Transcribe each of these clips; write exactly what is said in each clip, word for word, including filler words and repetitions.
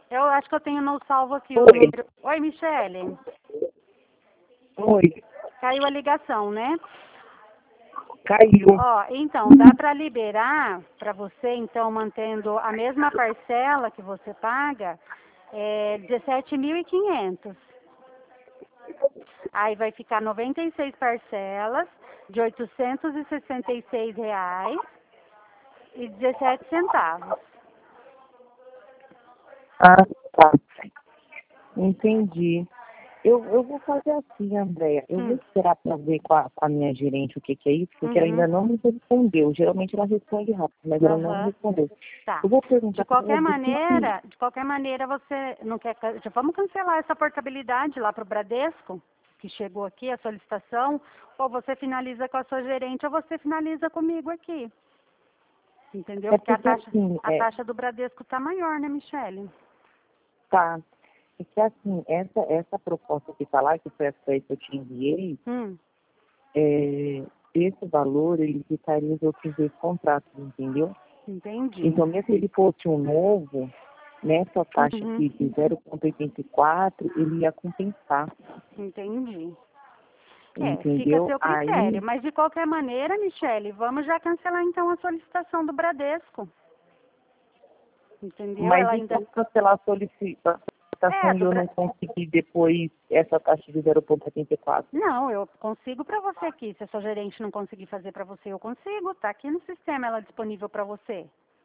Eu acho que eu tenho no salvo aqui o Oi. número. Oi, Michele. Oi. Caiu a ligação, né? Caiu. Ó, então, dá para liberar para você, então, mantendo a mesma parcela que você paga, é dezessete mil e quinhentos. Aí vai ficar noventa e seis parcelas de oitocentos e sessenta e seis reais e dezessete centavos. Ah, tá. Entendi. Eu, eu vou fazer assim, Andréia. Eu vou Hum. esperar para ver com a, com a minha gerente o que, que é isso, porque ela Uhum. ainda não me respondeu. Geralmente ela responde rápido, mas ela não me Aham. respondeu. Tá. Eu vou De perguntar para ela qualquer do que que... maneira, de qualquer maneira, você não quer. can- já Vamos cancelar essa portabilidade lá para o Bradesco, que chegou aqui, a solicitação, ou você finaliza com a sua gerente, ou você finaliza comigo aqui. Entendeu? É Porque a porque taxa, assim, a é, taxa do Bradesco está maior, né, Michele? tá. É que assim, essa, essa proposta que está lá, que foi essa aí que eu te enviei, Hum, é, esse valor ele ficaria os outros dois contratos, entendeu? entendi. Então, mesmo se ele fosse um novo, nessa taxa Uhum, aqui de zero vírgula oitenta e quatro, ele ia compensar, entendi. É, fica a entendeu? seu critério. Aí, Mas de qualquer maneira, Michele, vamos já cancelar então a solicitação do Bradesco. Entendeu? mas Ela e se ainda. eu cancelar a solicitação É, e do eu Bra... não conseguir depois essa taxa de zero vírgula oitenta e quatro? Não, eu consigo para você aqui. Se a sua gerente não conseguir fazer para você, eu consigo. Tá aqui no sistema ela disponível para você.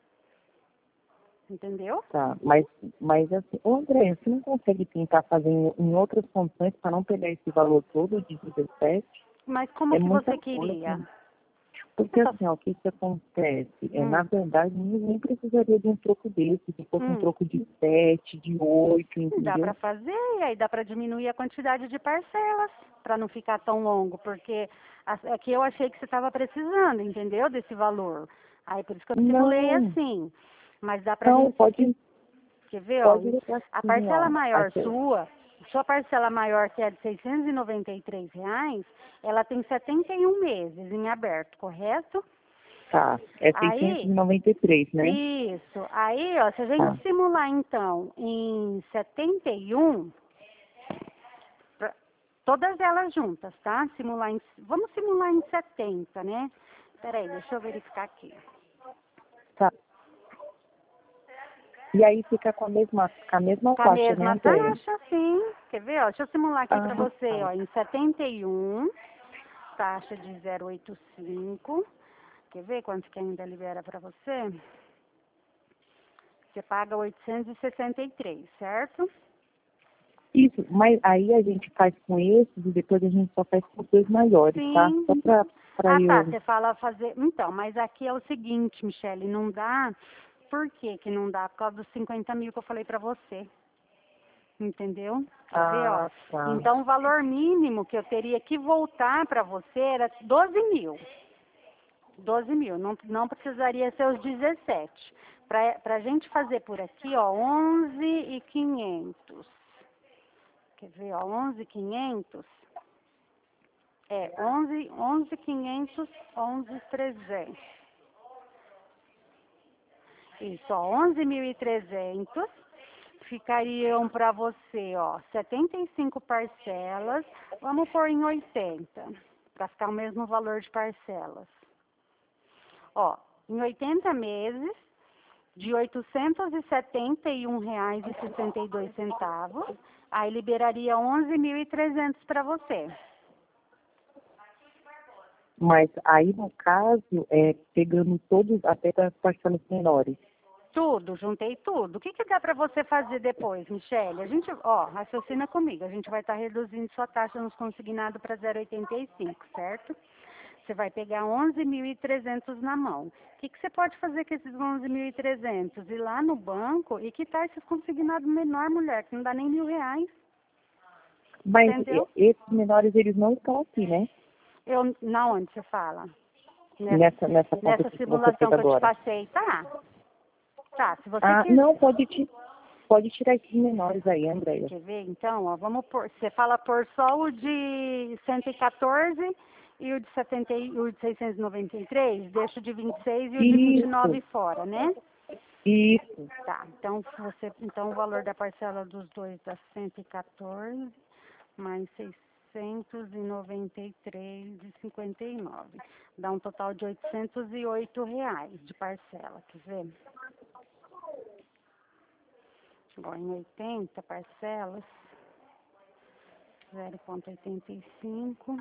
Entendeu? Tá, mas, mas assim, ô André, você não consegue tentar fazer em, em outras condições para não pegar esse valor todo de dezessete? Mas como É que muita você coisa. queria? Porque assim, ó, o que que acontece? É, na Hum, verdade, nem, nem precisaria de um troco desse, se fosse um hum. troco de sete, de oito, Dá para entendeu? fazer, e aí dá para diminuir a quantidade de parcelas, para não ficar tão longo, porque a- aqui eu achei que você estava precisando, entendeu? Desse valor. Aí por isso que eu simulei Não, assim. Mas dá para não, gente, pode, quer ver, ó, pode ser a assim, parcela ó. maior Até, sua, sua parcela maior, que é de seiscentos e noventa e três reais, ela tem setenta e um meses em aberto, correto? tá, é seiscentos e Aí, noventa e três, né? isso. Aí, ó, se a gente Tá. simular então em setenta e um, pra- todas elas juntas, tá? Simular em, vamos simular em setenta, né? Peraí, deixa eu verificar aqui. Tá. E aí fica com a mesma, com a mesma Com a taxa, né, mesma Andréia? taxa, sim. Quer ver, ó? Deixa eu simular aqui pra Ah, você, tá. ó. Em setenta e um, taxa de zero vírgula oitenta e cinco. Quer ver quanto que ainda libera pra você? Você paga oitocentos e sessenta e três, certo? Isso, mas aí a gente faz com esses e depois a gente só faz com os dois maiores, tá? Sim. Só pra, pra Ah, tá. eu... Você fala fazer. Então, mas aqui é o seguinte, Michele, não dá. Por que que não dá? Por causa dos cinquenta mil que eu falei pra você. Entendeu? Quer ver, ó? Ah, tá. Então, o valor mínimo que eu teria que voltar pra você era doze mil. doze mil. Não, não precisaria ser os dezessete. Pra, pra gente fazer por aqui, ó, onze mil e quinhentos. Quer ver, ó, onze mil e quinhentos. É, onze, onze mil e quinhentos, onze mil e trezentos. Isso, ó, onze mil e trezentos ficariam para você, ó, setenta e cinco parcelas, vamos pôr em oitenta, para ficar o mesmo valor de parcelas. Ó, em oitenta meses, de oitocentos e setenta e um reais e sessenta e dois centavos, aí liberaria onze mil e trezentos para você. Mas aí, no caso, é pegando todos, até das parcelas menores. Tudo, juntei tudo. O que, que dá para você fazer depois, Michele? A gente, ó, raciocina comigo. A gente vai estar reduzindo sua taxa nos consignados para zero vírgula oitenta e cinco, certo? Você vai pegar onze mil e trezentos na mão. O que, que você pode fazer com esses onze mil e trezentos? Ir lá no banco e quitar esses consignados menor, mulher, que não dá nem mil reais. Mas e- Entendeu? esses menores, eles não estão aqui, né? Eu, na onde você fala? Nessa, Nessa, nessa conta nessa que você simulação fez que eu te agora. passei, tá? Tá, se você Ah, quiser. não, pode, ti- pode tirar esses menores aí, Andréia. Quer ver? Então, ó, vamos por. Você fala por só o de cento e quatorze e o de setenta e o de seiscentos e noventa e três, deixa o de vinte e seis e o de vinte e nove Isso, fora, né? Isso. Tá, então, você, então o valor da parcela dos dois dá cento e quatorze, mais seiscentos e noventa e três e cinquenta e nove. Dá um total de oitocentos e oito reais de parcela, quer ver? Agora, em oitenta parcelas, zero vírgula oitenta e cinco.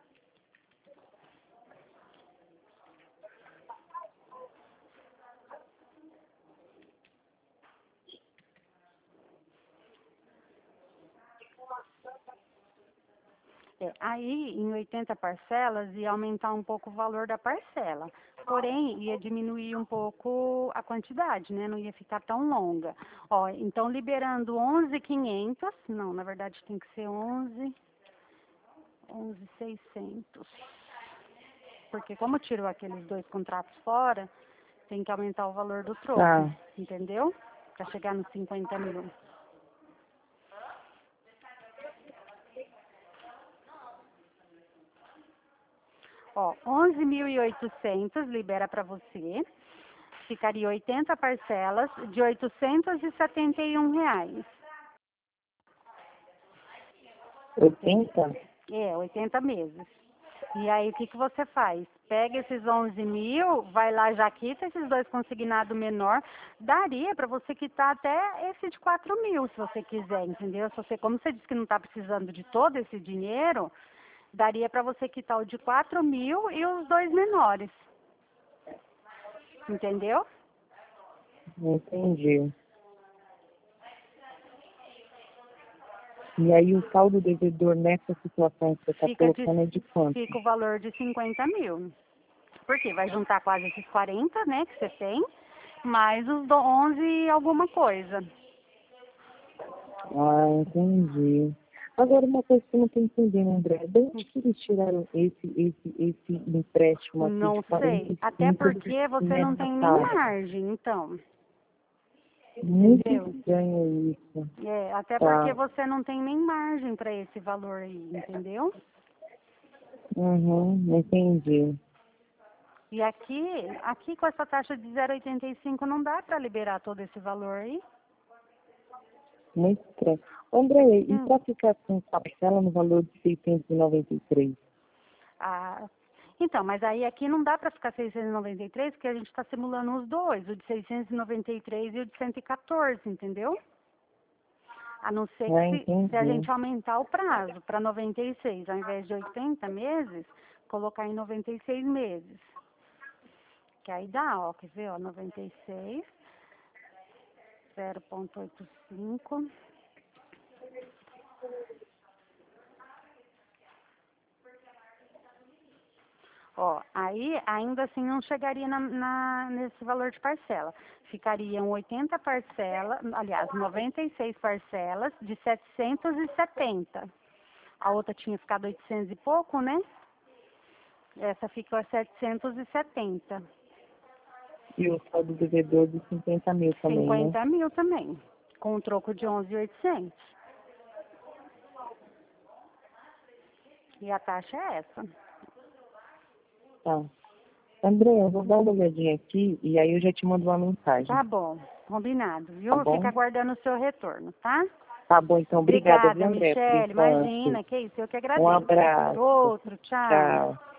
É, aí, em oitenta parcelas, ia aumentar um pouco o valor da parcela. Porém, ia diminuir um pouco a quantidade, né? Não ia ficar tão longa. Ó, então, liberando onze mil e quinhentos, não, na verdade tem que ser onze, onze mil e seiscentos. Porque como tirou aqueles dois contratos fora, tem que aumentar o valor do troco, Tá. entendeu? Para chegar nos cinquenta mil. Ó, onze mil e oitocentos libera para você. Ficaria oitenta parcelas de oitocentos e setenta e um reais. oitenta? É, oitenta meses. E aí, o que, que você faz? Pega esses onze mil, vai lá, já quita esses dois consignados menor. Daria para você quitar até esse de quatro mil, se você quiser, entendeu? Se você, como você disse que não está precisando de todo esse dinheiro, daria para você quitar o de quatro mil e os dois menores. Entendeu? Entendi. E aí o saldo devedor nessa situação que você está Fica, de, colocando é de quanto? fica o valor de cinquenta mil. Porque vai juntar quase esses quarenta, né, que você tem, mais os do onze e alguma coisa. Ah, entendi. Agora, uma coisa que eu não estou entendendo, André, de onde que eles tiraram esse, esse, esse empréstimo aqui Não de quarenta sei. e Até cinco porque você não nessa tem nem taxa? margem, então. Muito Entendeu? estranho isso. É, até porque Tá. você não tem nem margem para esse valor aí, entendeu? Uhum, entendi. E aqui, aqui com essa taxa de zero vírgula oitenta e cinco não dá para liberar todo esse valor aí. Muito estranho. André, e Hum. para ficar com parcela no valor de seiscentos e noventa e três? Ah, então, mas aí aqui não dá para ficar seiscentos e noventa e três, porque a gente está simulando os dois, o de seiscentos e noventa e três e o de cento e quatorze, entendeu? A não ser Ah, que se, se a entendi. gente aumentar o prazo para noventa e seis, ao invés de oitenta meses, colocar em noventa e seis meses. Que aí dá, ó, quer ver, ó, noventa e seis, zero vírgula oitenta e cinco. Ó, aí ainda assim não chegaria na, na- nesse valor de parcela. Ficariam oitenta parcelas, aliás, noventa e seis parcelas de setecentos e setenta. A outra tinha ficado oitocentos e pouco, né? Essa ficou a setecentos e setenta. E o saldo devedor de cinquenta mil também, né? cinquenta mil também, com um troco de onze mil e oitocentos. E a taxa é essa. Tá. André, eu vou dar uma olhadinha aqui e aí eu já te mando uma mensagem. Tá bom, combinado, Tá viu? Fica bom? aguardando o seu retorno, tá? Tá bom, então. Obrigada, Obrigada, viu, André, por Michele. enquanto. Imagina, que isso, eu que Um agradeço. abraço. Outro, tchau. Tchau.